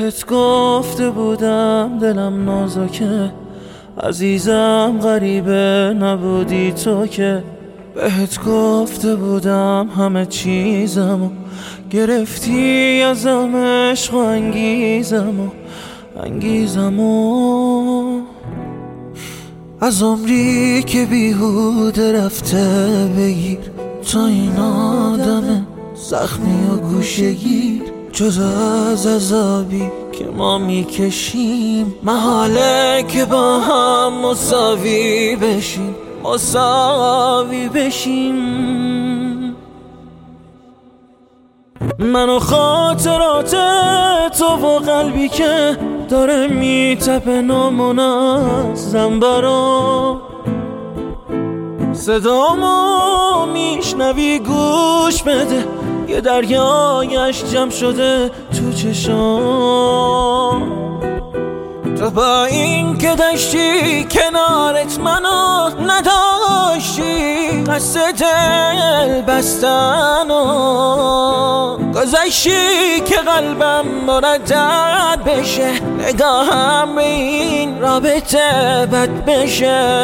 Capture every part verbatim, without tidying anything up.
بهت گفته بودم دلم نازکه، عزیزم غریبه نبودی تو که. بهت گفته بودم همه چیزمو گرفتی ازم، عشق و انگیزمو انگیزمو از عمری که بیهوده رفته بگیر. تا این آدم زخمی و گوشه‌گیر، جز از عذابی که ما میکشیم محاله که با هم مساوی بشیم، مساوی بشیم. من و خاطرات تو و قلبی که داره میتپه نامنظم برام، صدامو میشنوی گوش بده، یه دریایش جمع شده تو چشام. تو با این که داشتی کنارت منو نداشتی، قصد دل بستن و گذاشتی که قلبم مردد بشه، نگاهم به این رابطه بد بشه.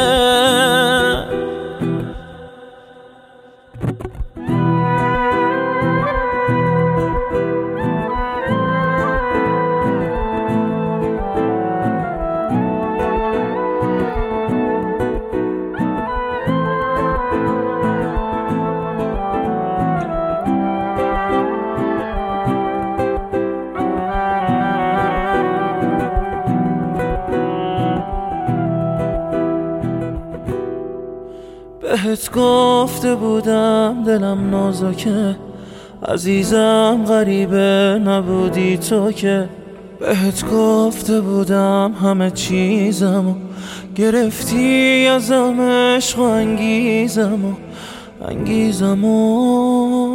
بهت گفته بودم دلم نازکه، عزیزم غریبه نبودی تو که. بهت گفته بودم همه چیزمو گرفتی ازم، عشق و انگیزمو انگیزمو